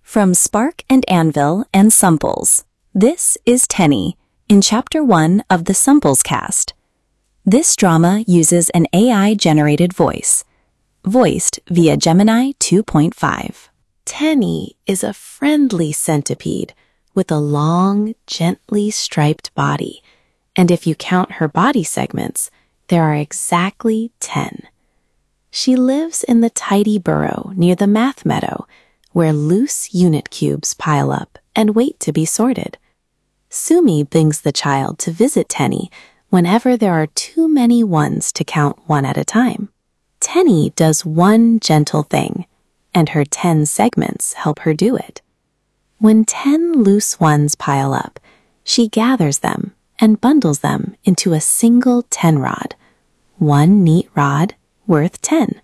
From Spark and Anvil and Sumples, this is Tenny in Chapter 1 of the Sumples cast. This drama uses an AI-generated voice, voiced via Gemini 2.5. Tenny is a friendly centipede with a long, gently striped body, and if you count her body segments, there are exactly 10. She lives in the tidy burrow near the math meadow, where loose unit cubes pile up and wait to be sorted. Sumi brings the child to visit Tenny whenever there are too many ones to count one at a time. Tenny does one gentle thing, and her 10 segments help her do it. When 10 loose ones pile up, she gathers them and bundles them into a single 10 rod. One neat rod worth 10.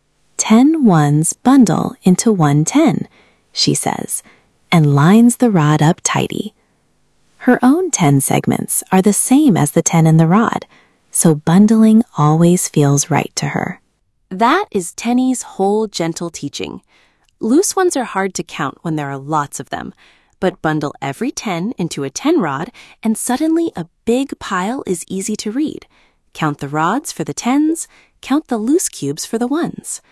10 ones bundle into one 10, she says, and lines the rod up tidy. Her own 10 segments are the same as the 10 in the rod, so bundling always feels right to her. That is Tenny's whole gentle teaching. Loose ones are hard to count when there are lots of them, but bundle every 10 into a 10 rod and suddenly a big pile is easy to read. Count the rods for the 10s, count the loose cubes for the ones.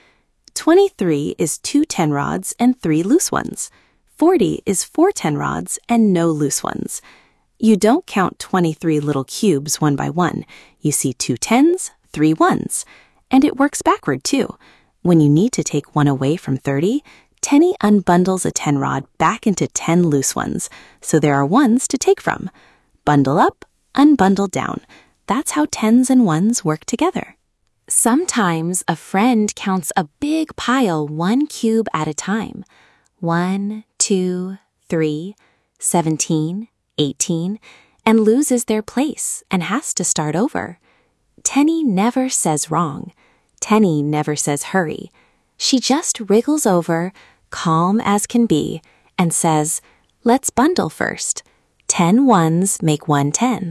23 is 2 10 rods and 3 loose ones. 40 is 4 10 rods and no loose ones. You don't count 23 little cubes one by one. You see 2 10s, 3 1s. And it works backward, too. When you need to take one away from 30, Tenny unbundles a 10 rod back into 10 loose ones, so there are ones to take from. Bundle up, unbundle down. That's how 10s and 1s work together. Sometimes a friend counts a big pile 1 cube at a time. 1, 2, 3, 17, 18, and loses their place and has to start over. Tenny never says wrong. Tenny never says hurry. She just wriggles over, calm as can be, and says, let's bundle first. 10 ones make one 10.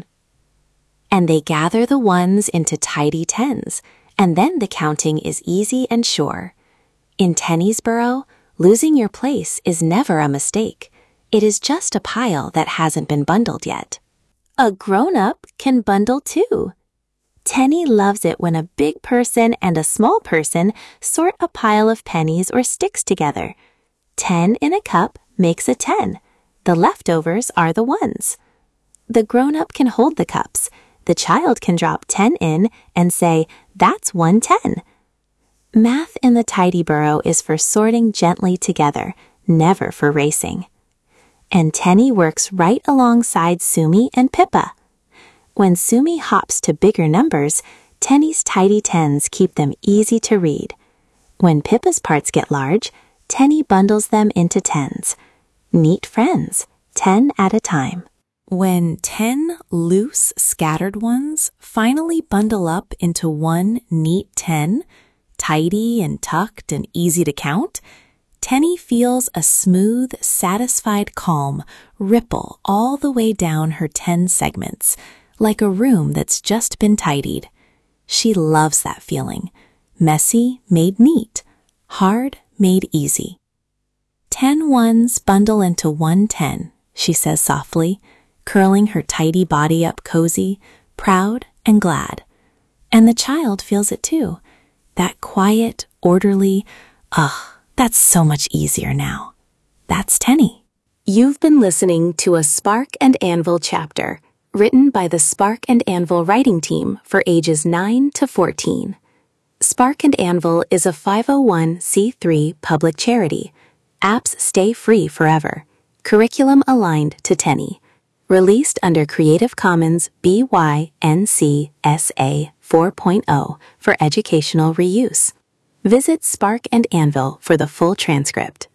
And they gather the ones into tidy 10s, and then the counting is easy and sure. In Tenny's burrow, losing your place is never a mistake. It is just a pile that hasn't been bundled yet. A grown-up can bundle too. Tenny loves it when a big person and a small person sort a pile of pennies or sticks together. 10 in a cup makes a 10. The leftovers are the ones. The grown-up can hold the cups. The child can drop 10 in and say, that's one 10. Math in the tidy burrow is for sorting gently together, never for racing. And Tenny works right alongside Sumi and Pippa. When Sumi hops to bigger numbers, Tenny's tidy 10s keep them easy to read. When Pippa's parts get large, Tenny bundles them into 10s. Neat friends, 10 at a time. When 10 loose, scattered ones finally bundle up into one neat 10, tidy and tucked and easy to count, Tenny feels a smooth, satisfied calm ripple all the way down her 10 segments, like a room that's just been tidied. She loves that feeling. Messy made neat, hard made easy. 10 ones bundle into one 10, she says softly, curling her tidy body up cozy, proud and glad. And the child feels it too. That quiet, orderly, that's so much easier now. That's Tenny. You've been listening to a Spark and Anvil chapter, written by the Spark and Anvil writing team for ages 9 to 14. Spark and Anvil is a 501c3 public charity. Apps stay free forever. Curriculum aligned to Tenny. Released under Creative Commons BY-NC SA 4.0 for educational reuse. Visit Spark and Anvil for the full transcript.